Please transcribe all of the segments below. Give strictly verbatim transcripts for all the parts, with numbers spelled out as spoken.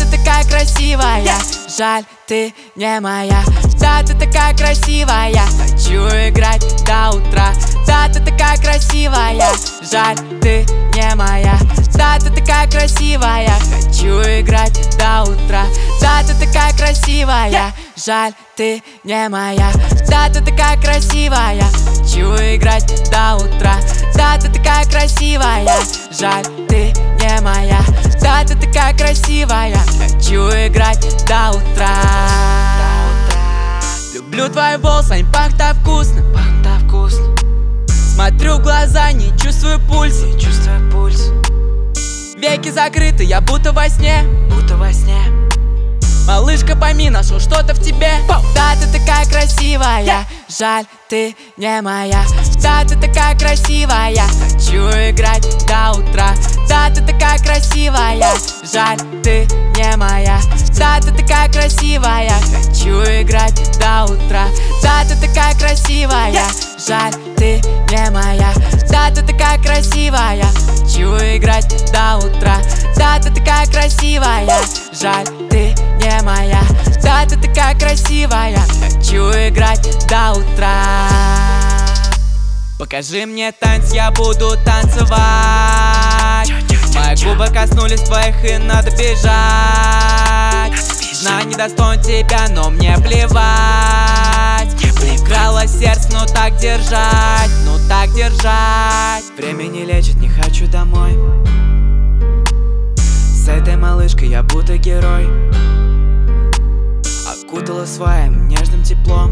ты такая красивая, жаль, ты не моя. Да, ты такая красивая, хочу играть до утра. Да, ты такая красивая, жаль, ты не моя. Да, ты такая красивая, хочу играть до утра. Да, ты такая красивая, жаль, ты не моя. Да, ты такая красивая, хочу играть до утра. Да, ты такая красивая, жаль, ты не моя. Да, ты такая красивая, хочу играть до утра. Люблю твои волосы, они пахнут так вкусно, пахнут так вкусно. Смотрю в глаза, не чувствую пульс, не чувствую пульс. Веки закрыты, я будто во сне, будто во сне. Малышка, пойми, нашел что-то в тебе. Да, ты такая красивая, жаль, ты не моя. Да, ты такая красивая, хочу играть до утра. Да, ты такая красивая, жаль, ты не моя. Да, ты такая красивая, хочу играть до утра. Да, ты такая красивая, жаль, ты не моя. Да, ты такая красивая, хочу играть до утра. Да, ты такая красивая, жаль, ты не моя. Да, ты такая красивая, хочу играть до утра. Покажи мне танец, я буду танцевать. Мои губы коснулись твоих, и надо бежать. Знаю, не достоин тебя, но мне плевать. Украла сердце, ну так держать, ну так держать. Время не лечит, не хочу домой. С этой малышкой я будто герой. Окутала своим нежным теплом,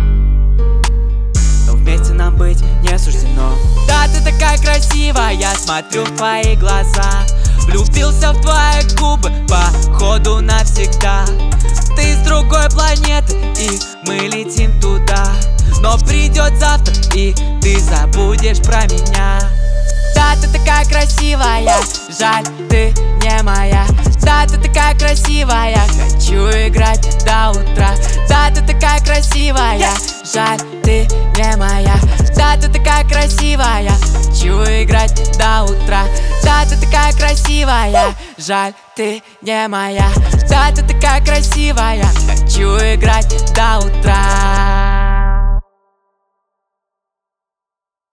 но вместе нам быть не суждено. Да, ты такая красивая, я смотрю в твои глаза. Влюбился в твои губы, походу навсегда. Ты с другой планеты, и мы летим туда. Но придет завтра, и ты забудешь про меня. Да, ты такая красивая, жаль, ты не моя. Да, ты такая красивая, хочу играть до утра. Да, ты такая красивая, жаль, ты не моя. Да, ты такая красивая, хочу играть до утра. Да, ты такая красивая, жаль, ты не моя. Да, ты такая красивая, хочу играть до утра.